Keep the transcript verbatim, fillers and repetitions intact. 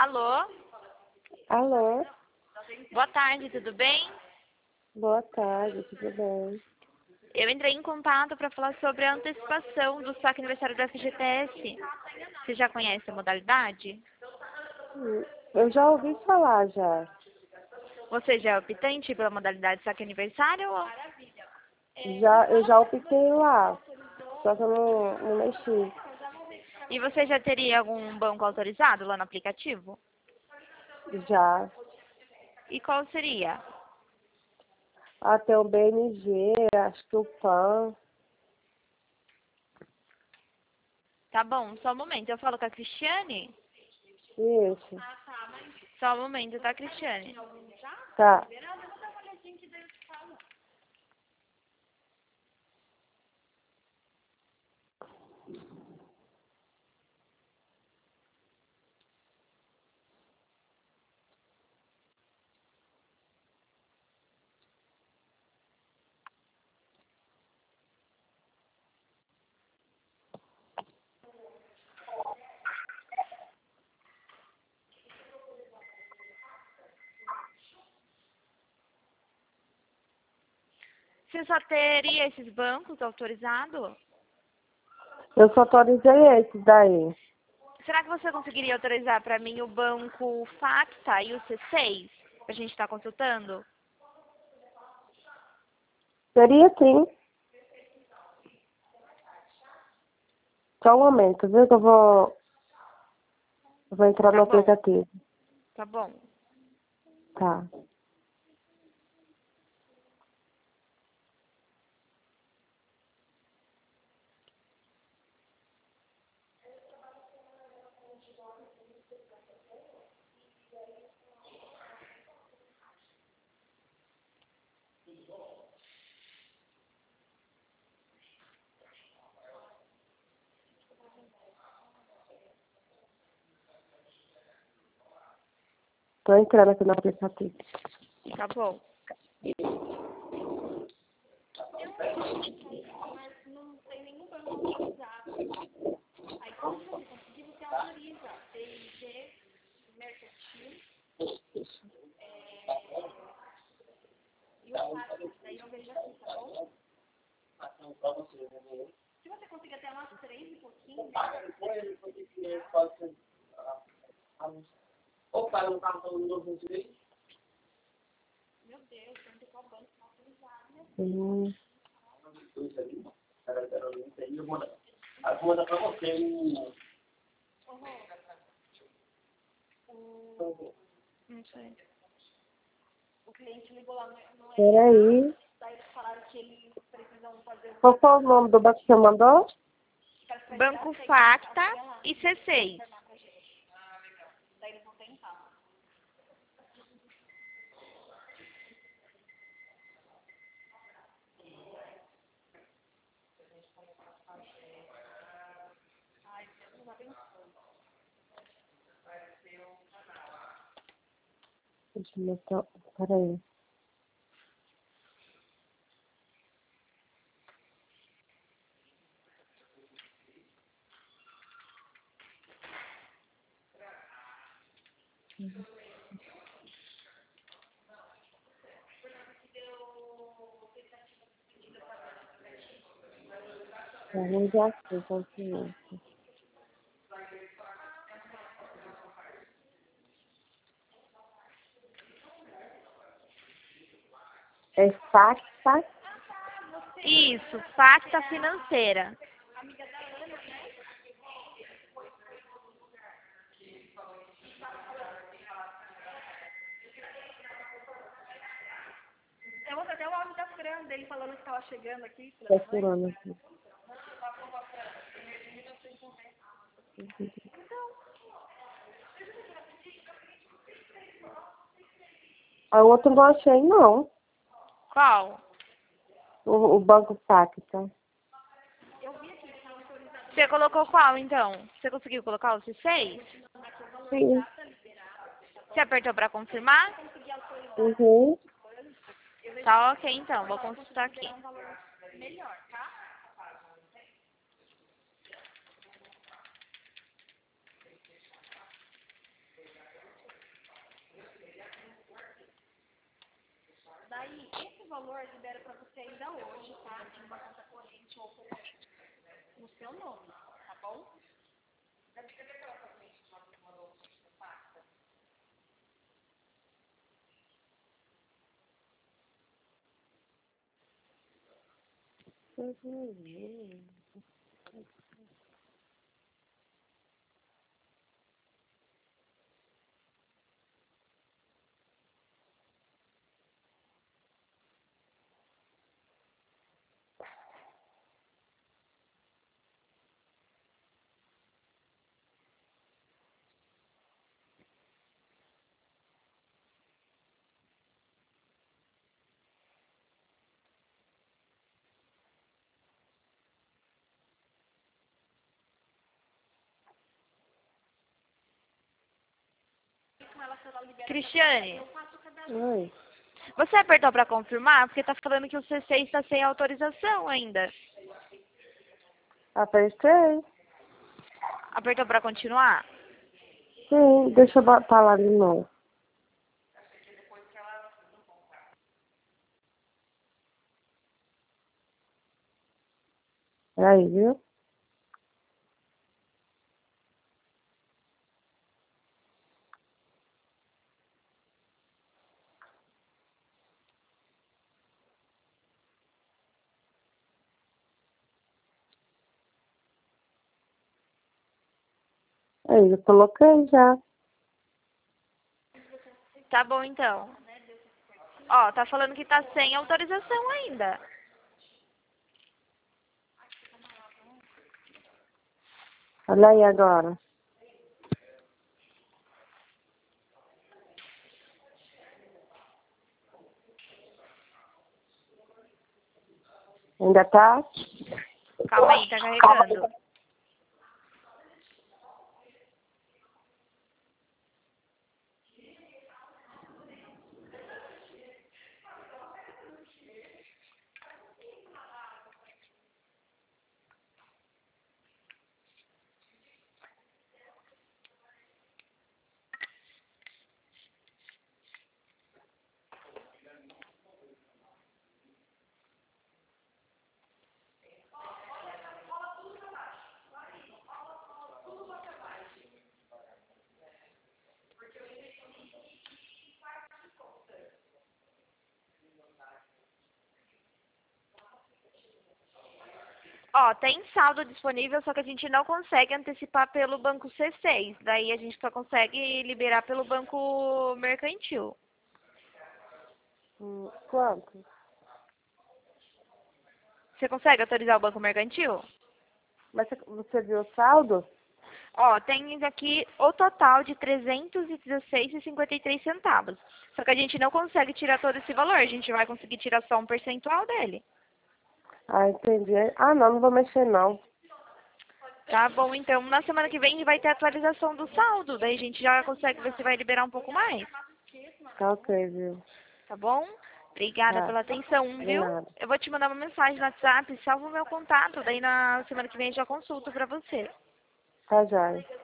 Alô? Alô? Boa tarde, tudo bem? Boa tarde, tudo bem? Eu entrei em contato para falar sobre a antecipação do saque aniversário da F G T S. Você já conhece a modalidade? Hum, Eu já ouvi falar já. Você já é optante pela modalidade saque aniversário? ou- Já eu já optei lá, só que eu não, não mexi. E você já teria algum banco autorizado lá no aplicativo? Já. E qual seria? Até o B N G, acho que o P A N. Tá bom, só um momento. Eu falo com a Cristiane? Isso. Só um momento, tá, Cristiane? Tá. Você só teria esses bancos autorizados? Eu só autorizei esse daí. Será que você conseguiria autorizar para mim o banco Facta e o C seis? Pra gente estar consultando? Seria sim. Só um momento, viu? Que eu vou, eu vou entrar Tá no bom, aplicativo. tá bom. Tá. Tô entrando aqui no aplicativo. Tá bom. Hum. Não sei. Peraí. Qual foi o nome do banco que você mandou? Banco Facta e C seis. Deixa eu botar. Peraí. Vamos já aqui, continua. É Facta. Isso, Facta Financeira. Eu mostrei até o áudio da Fran dele falando que estava chegando aqui. Tô furando aqui. A outra não achei, não. Qual? O, o Banco Facta. Você colocou qual, então? Você conseguiu colocar o C seis? Sim. Você apertou para confirmar? Uhum. Tá ok, então. Vou consultar aqui. Aí, esse valor libera para você ainda hoje, tá? De uma conta corrente ou corrente no seu nome, tá bom? Uhum. Com ela, se ela libera, Cristiane, eu faço cada Oi. você apertou para confirmar? Porque tá falando que o C C está sem autorização ainda. Apertei. Apertou para continuar? Sim, deixa eu botar lá de novo. Aí, viu? Aí, eu coloquei já. Tá bom, então. Ó, tá falando que tá sem autorização ainda. Olha aí agora. Ainda tá? Calma aí, tá carregando. Ó, tem saldo disponível, só que a gente não consegue antecipar pelo banco C seis. Daí a gente só consegue liberar pelo banco mercantil. Hum, quanto? Você consegue autorizar o banco mercantil? Mas você, você viu o saldo? Ó, tem aqui o total de trezentos e dezesseis reais e cinquenta e três centavos. Só que a gente não consegue tirar todo esse valor, a gente vai conseguir tirar só um percentual dele. Ah, entendi. Ah, não, não vou mexer não. Tá bom, então na semana que vem vai ter atualização do saldo, daí a gente já consegue ver se vai liberar um pouco mais. Tá ok, viu? Tá bom? Obrigada Tá, pela atenção, de viu? nada. Eu vou te mandar uma mensagem no WhatsApp, salva o meu contato, daí na semana que vem eu já consulto pra você. Tá, joia.